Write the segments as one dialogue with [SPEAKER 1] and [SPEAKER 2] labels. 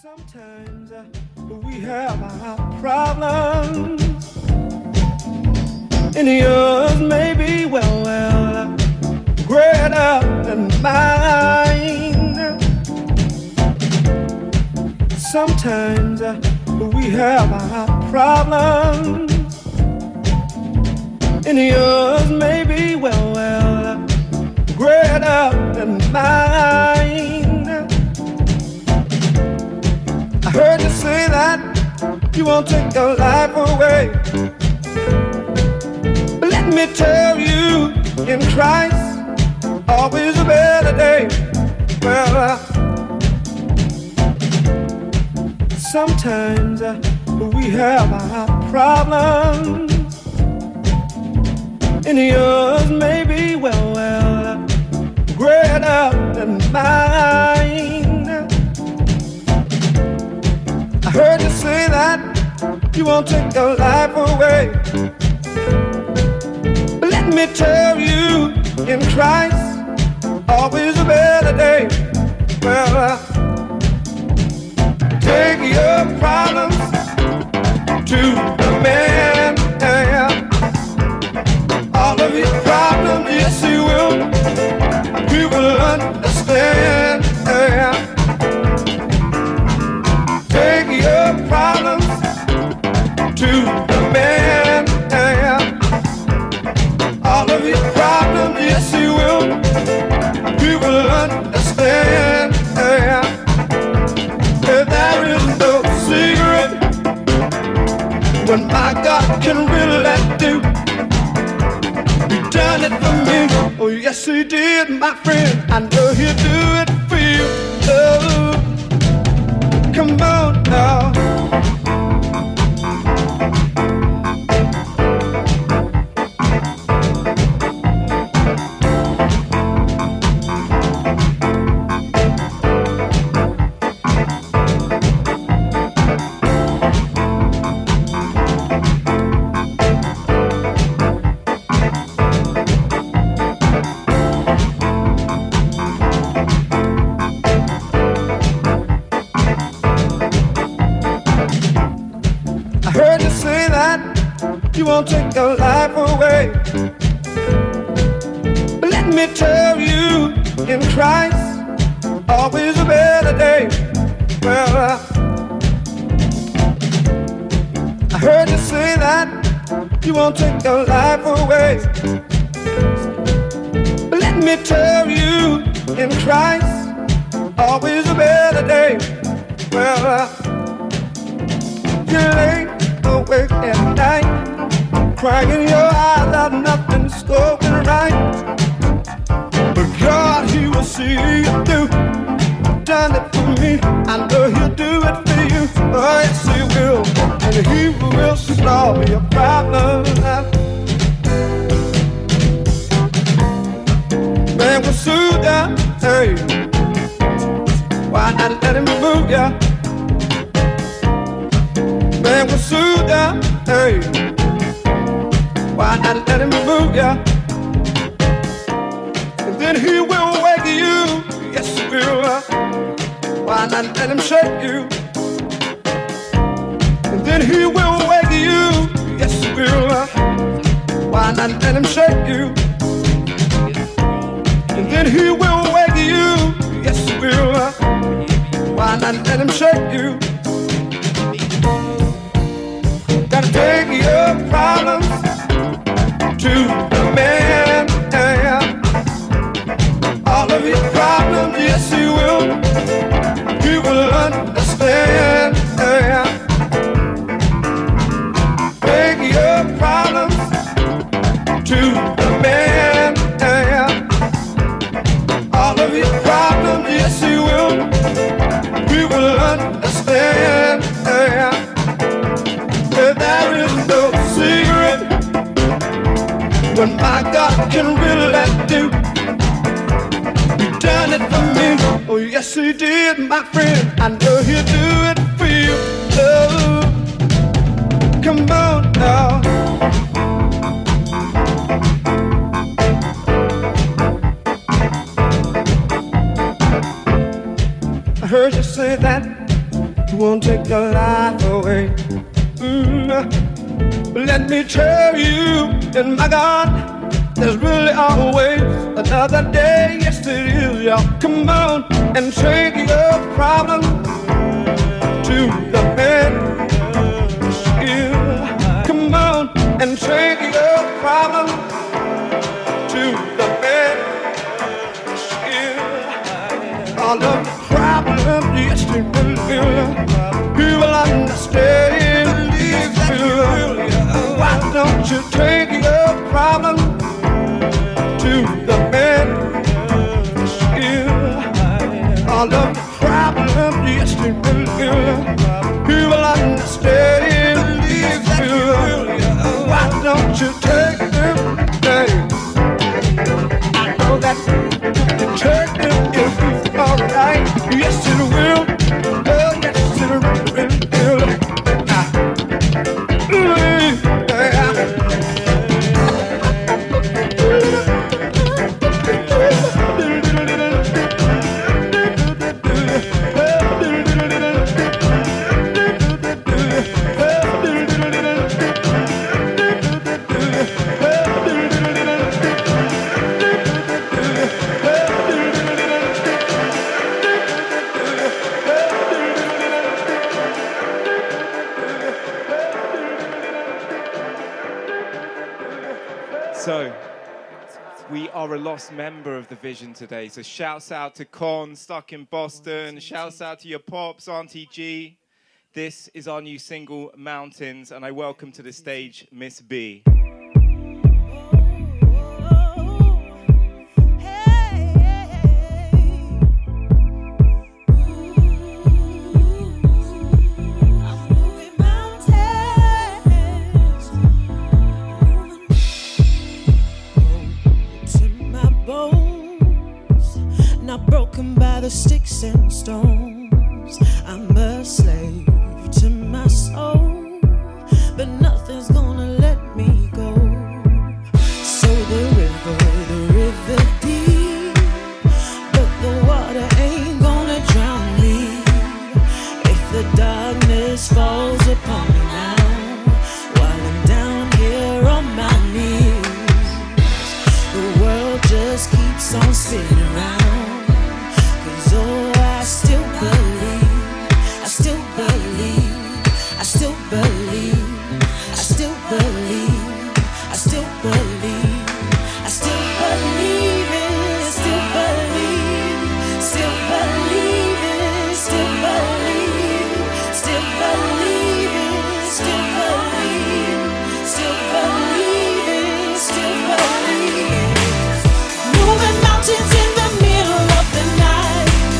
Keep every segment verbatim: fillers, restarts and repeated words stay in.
[SPEAKER 1] Sometimes uh, we have our problems, and yours may be well, well, greater than mine. Sometimes uh, we have our problems, and yours may be well, well, greater than mine. I heard you say that you won't take your life away, but let me tell you, in Christ, always a better day. Well, uh, sometimes uh, we have our problems, and yours may be well, well, greater than mine. I heard you say that you won't take your life away, but let me tell you, in Christ, always a better day. Well, uh, take your problems to the man. Yeah. All of your problems, yes, you will. You will understand. Yeah. Take your problems to the man. Yeah. All of your problems, yes, you will. You will understand. Yeah. If there is no secret, what my God can really do. He done it for me. Oh, yes, He did, my friend. I know He'll do it for you. Oh. Come on now. You won't take your life away, but let me tell you, in Christ, always a better day. Well, uh, I heard you say that you won't take your life away, but let me tell you, in Christ, always a better day. Well, uh, you lay awake at night, crying your eyes out, nothing's going right. But God, He will see you through. Done it for me, I know He'll do it for you. Oh, yes, He will, and He will solve your problems. Man will soothe ya, hey. Why not let Him move ya? Man will soothe ya, hey. Why not let Him move ya? And then He will wake you. Yes, He will. Why not let Him shake you? And then He will wake you. Yes, He will. Why not let Him shake you? And then He will wake you. Yes, He will. Why not let Him shake you? Gotta take your problems to the man, yeah. All of your problems, yes, you will. You will understand, yeah. Take your problems to the man, yeah. All of your problems, yes, you will. You will understand, yeah. If there is no secret, what my God can really do. He done it for me. Oh, yes, He did, my friend. I know He'll do it for you. Oh, come on now. I heard you say that you won't take your life away. Mm. Let me tell you, and my God, there's really always another day. Yes, it is, y'all. Come on and take your problem to the man. Yeah. Come on and take your problem to the man. Yeah. All of the problems, yes, it will. He will understand. Why don't you take your problem to the man? Yeah. All of the problems, yes, he will. He will understand. Why don't you take them? Hey. I know that you take them, it'll be alright. Yes, it will. Oh, yes, it will.
[SPEAKER 2] So, we are a lost member of the Vision today. So shouts out to Con, stuck in Boston. Shouts out to your pops, Auntie G. This is our new single, Mountains, and I welcome to the stage Miss B.
[SPEAKER 3] Not broken by the sticks and stones. I'm a slave to my soul, but nothing's gonna let me go. So the river, the river deep, but the water ain't gonna drown me. If the darkness falls upon me now, while I'm down here on my knees, the world just keeps on spinning around. Oh, I still believe, I still believe, I still believe, I still believe, I still believe, I still believe it, still believe, still believe it, still believe, still believe it, still believe, still believe it, still believe. Moving mountains in the middle of the night.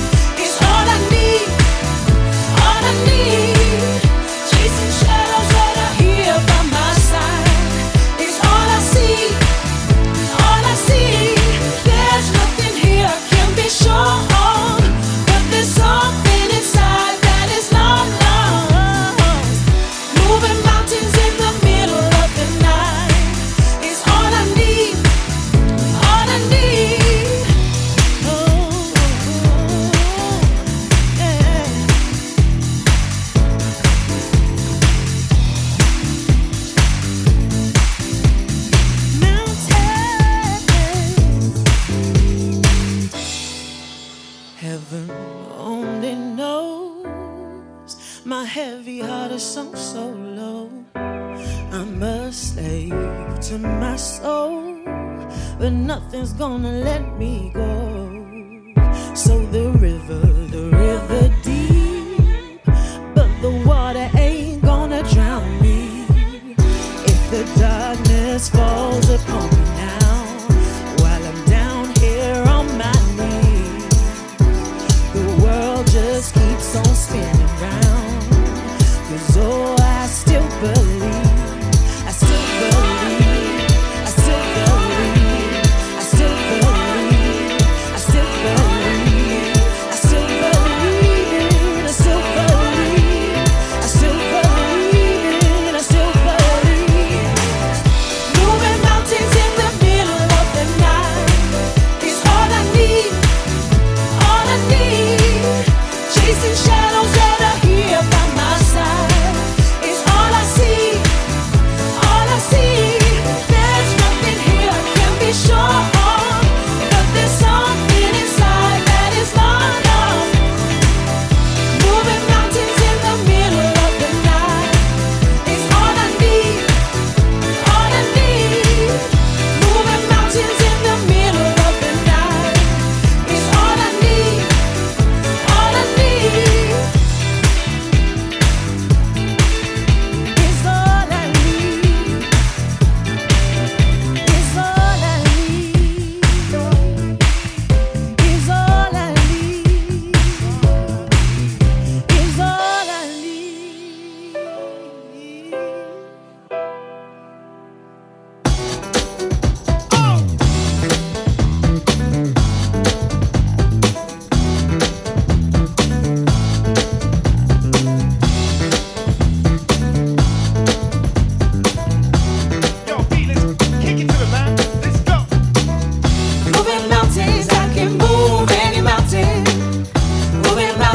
[SPEAKER 3] Heaven only knows my heavy heart is sunk so low. I'm a slave to my soul, but nothing's gonna let me go. So the river, the river deep, but the water ain't gonna drown me. If the darkness falls upon me now, while I'm down here on my knees, the world just keeps on spinning round. Cause oh, I still believe, I still believe, I still believe, I still believe, I still believe, I still believe, I still believe, I still believe, I still believe. Moving mountains in the middle of the night is all I need, all I need. Chasing shadows that are here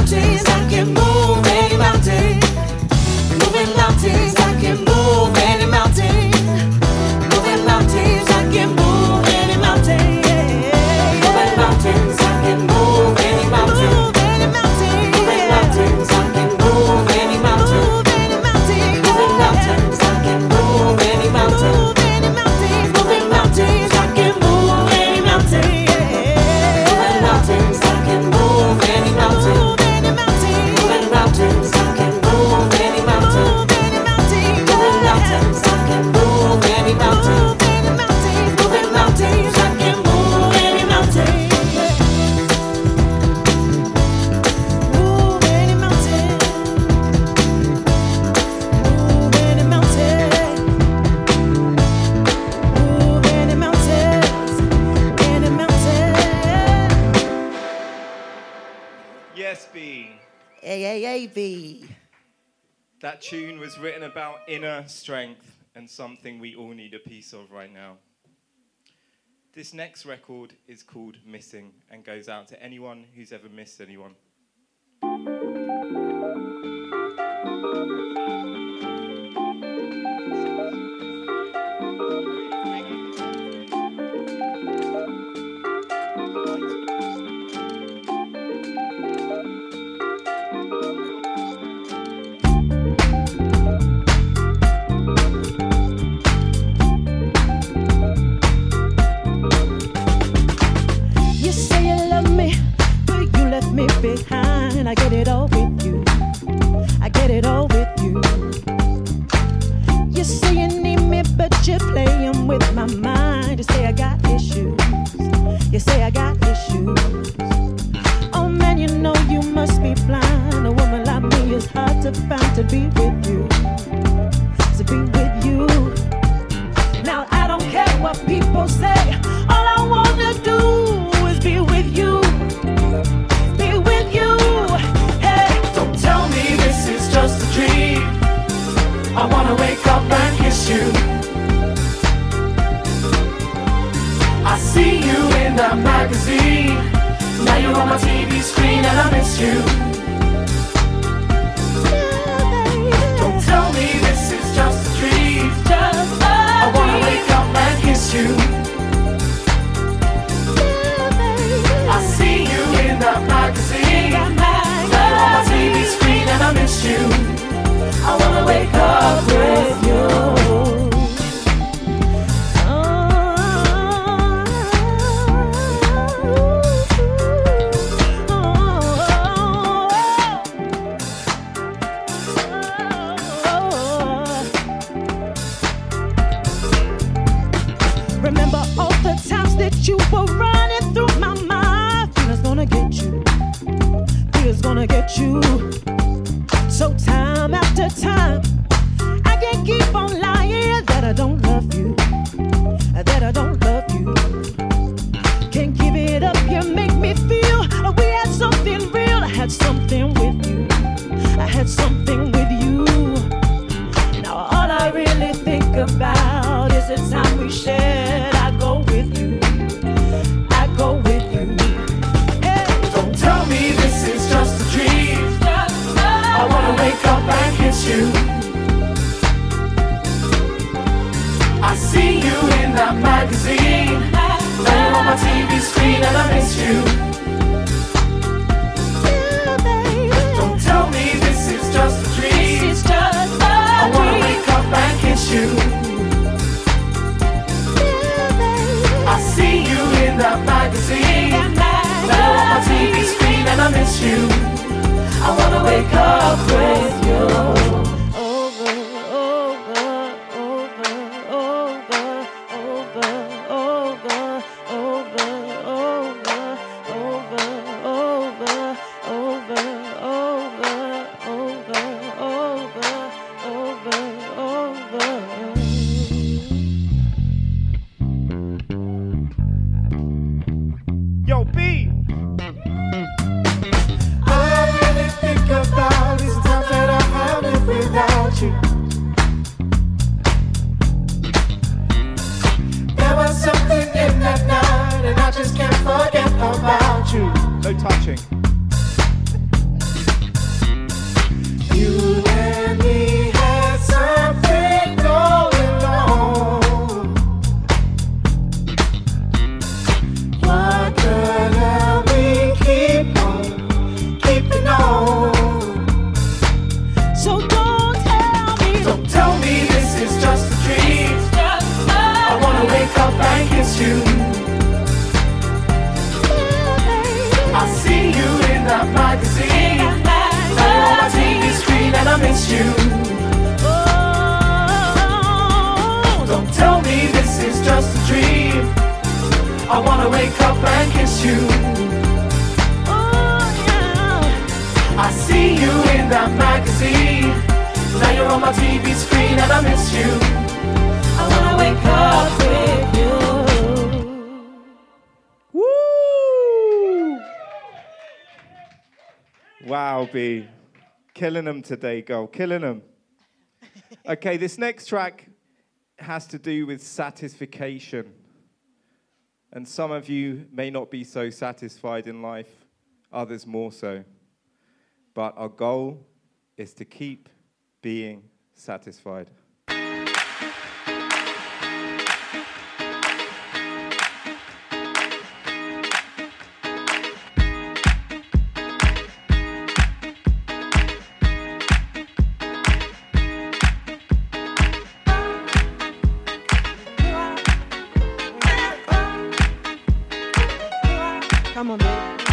[SPEAKER 3] mountains, I can move any mountain. Moving mountains, I can move any mountain. Moving mountains, I can move any mountain. Moving mountains, I can move any mountain. Move any mountain. Moving mountains, I can move any mountain. Move any mountain. Moving mountains, I can move any mountain. Move any mountain. Moving mountains, I can move any mountain. Moving mountains, I can move any mountain. Move any mountain. Moving mountains, I can move any mountain. Move any mountain. Moving mountains, I can move any mountain. Move any mountain. Moving mountains, I can move any mountain. Move any mountain. Move any mountain. Move any mountains. Any mountain.
[SPEAKER 2] Yes, B.
[SPEAKER 3] A A A B.
[SPEAKER 2] That tune was written about inner strength and something we all need a piece of right now. This next record is called Missing and goes out to anyone who's ever missed anyone.
[SPEAKER 3] You say you love me, but you left me behind. I get it all with you. I get it all with you. You say you need me, but you're playing with my mind. You say I got issues. You say I got issues. Oh man, you know you must be blind. A woman like me is hard to find to be with you. To be with you. Now I don't care what people say. All I wanna do is be with you. Be with you. Hey,
[SPEAKER 4] Don't tell me this is just a dream. I wanna wake up and kiss you. I see you in that magazine. Now you're on my T V screen and I miss you. Don't tell me this is just a dream.
[SPEAKER 3] just a
[SPEAKER 4] I wanna
[SPEAKER 3] dream.
[SPEAKER 4] wake up and kiss you. I see you in that magazine. Now you're on my T V screen and I miss you. I wanna wake up with you.
[SPEAKER 3] Remember all the times that you were running through my mind. Feeling's gonna get you. Feeling's gonna get you. So time after time, I can't keep on lying that I don't love you. That I don't love you. Can't give it up, you make me feel we had something real. I had something with you. I had something with you. Now all I really think about is the time we shared. I go with you. I go with you. Hey.
[SPEAKER 4] Don't tell me this is just a dream. I wanna wake up and kiss you. I see you in that magazine. Now you're on my T V screen and I miss you. Don't tell me this is just a dream.
[SPEAKER 3] It's just a
[SPEAKER 4] I wanna
[SPEAKER 3] dream.
[SPEAKER 4] wake up and kiss you. I see you in that magazine. Now you're on my T V screen and I miss you. I wanna wake up with you.
[SPEAKER 3] Over, over, over, over, over, over, over, over, over.
[SPEAKER 2] Wow, B. Killing them today, girl. Killing them. Okay, this next track has to do with satisfaction. And some of you may not be so satisfied in life, others more so. But our goal is to keep being satisfied.
[SPEAKER 3] Come on, baby.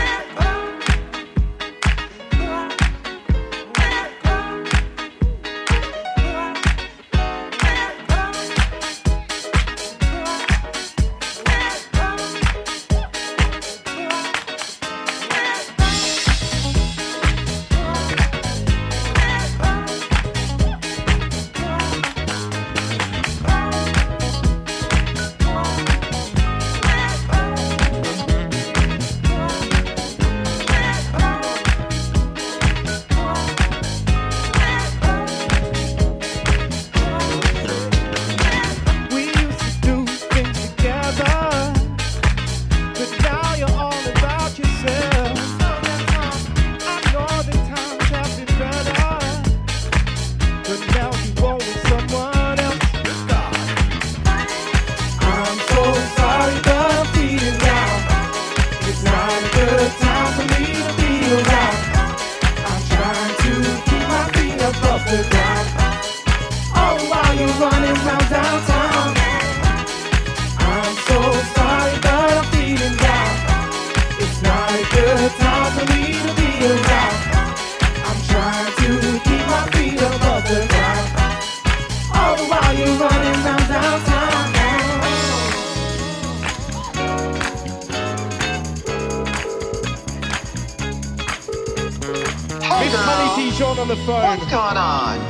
[SPEAKER 5] What's going on?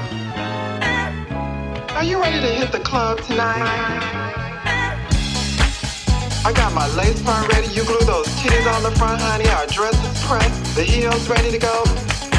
[SPEAKER 5] Are you ready to hit the club tonight? I got my lace front ready. You glue those titties on the front, honey. Our dress is pressed. The heels ready to go.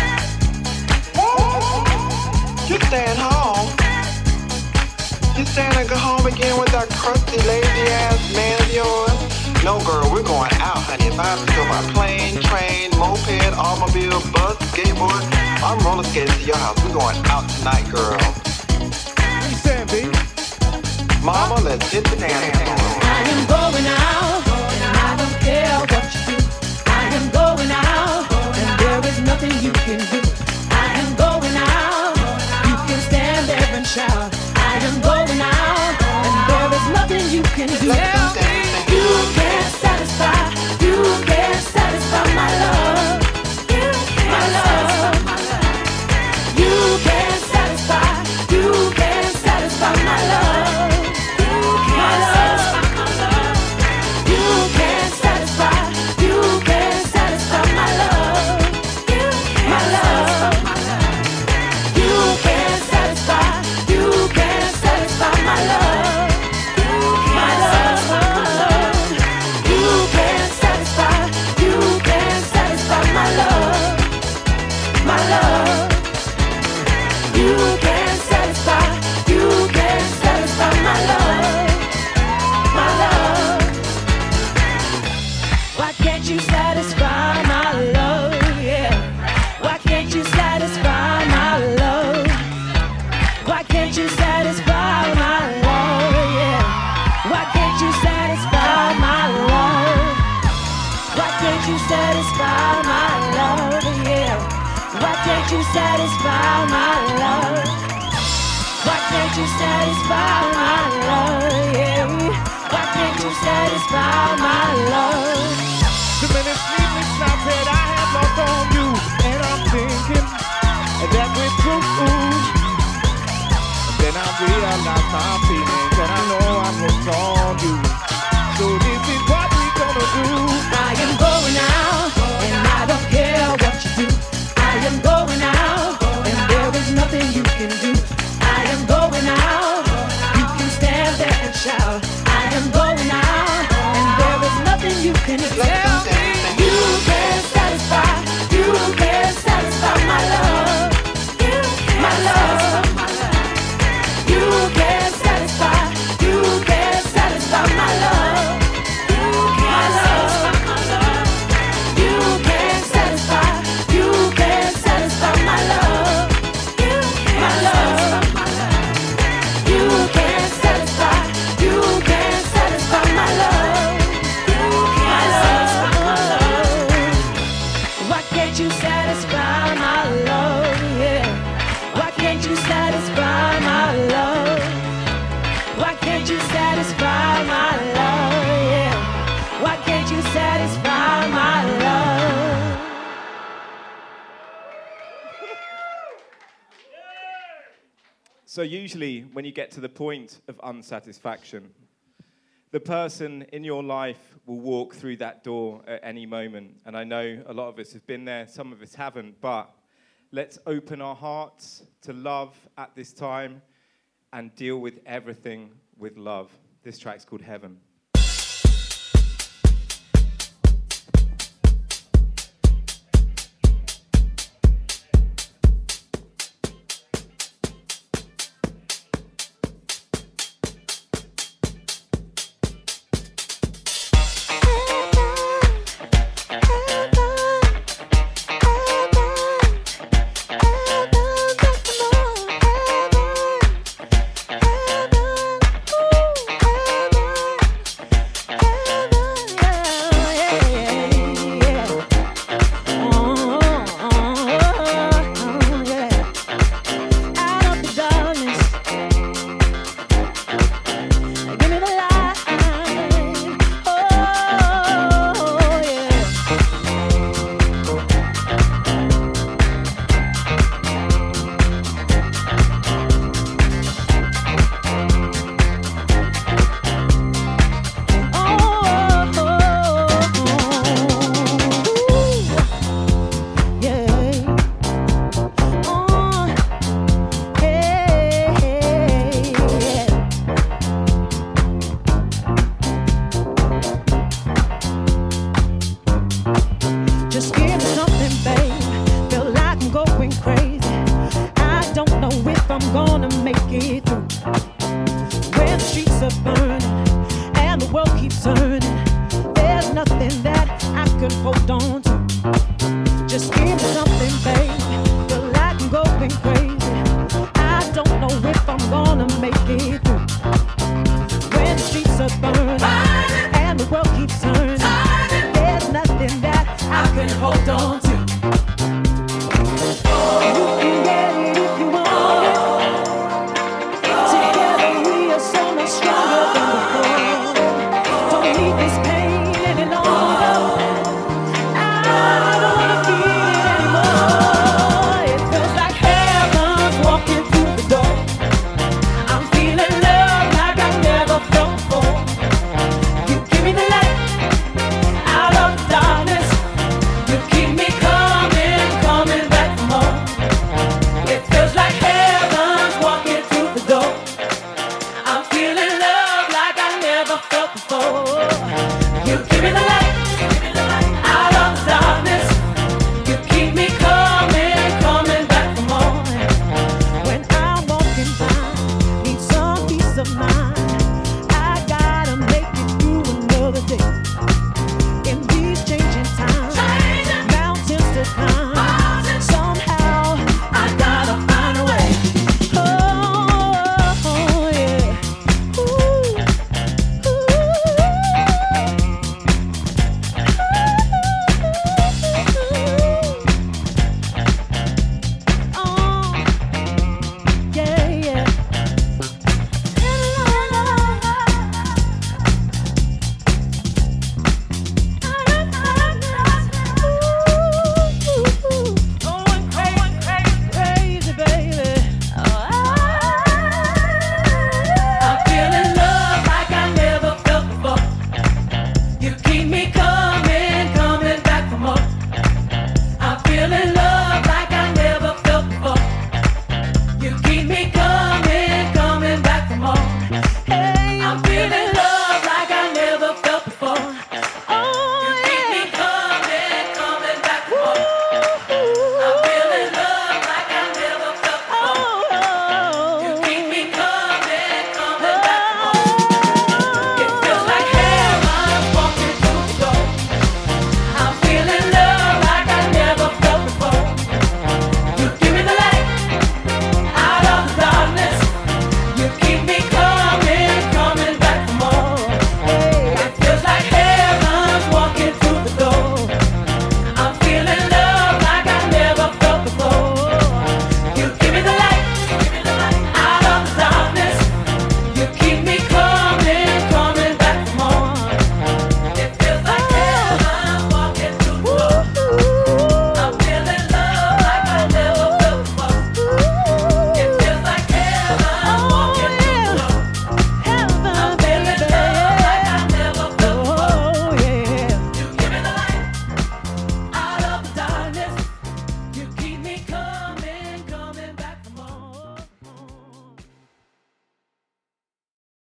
[SPEAKER 5] You're staying home. You're staying to go home again with that crusty, lazy ass man of yours. No, girl, we're going out, honey. If I have to go by plane, train, moped, automobile, bus, skateboard, I'm roller skating to your house. We're going out tonight, girl.
[SPEAKER 2] What you saying, B?
[SPEAKER 5] Mama, let's hit the dance floor.
[SPEAKER 3] I am going out, and I don't care what you do. I am going out, and there is nothing you can do. I am going out, you can stand there and shout. I am going out, and there is nothing you can do. You can't satisfy, you can't satisfy my love, my love. You can't satisfy, you can't satisfy my love, my love. You can't satisfy, you can't satisfy my love, my love. You can't satisfy, you can't satisfy my love, my love. Satisfy my love, yeah. Why can't you satisfy my love? Why can't you satisfy my love, yeah? Why can't you satisfy my love?
[SPEAKER 2] Too many sleepless nights that I have lost on you, and I'm thinking that we're through. Then I realize my feelings, and I know I'm hooked on you. So this is what we're gonna do.
[SPEAKER 3] I am going out, and I don't care what you do. I am going out, and there is nothing you can do. I am going out, you can stand there and shout. I am going out, and there is nothing you can do. You can't satisfy, you can't satisfy
[SPEAKER 2] So usually when you get to the point of unsatisfaction, the person in your life will walk through that door at any moment. And I know a lot of us have been there, some of us haven't, but let's open our hearts to love at this time and deal with everything with love. This track's called Heaven.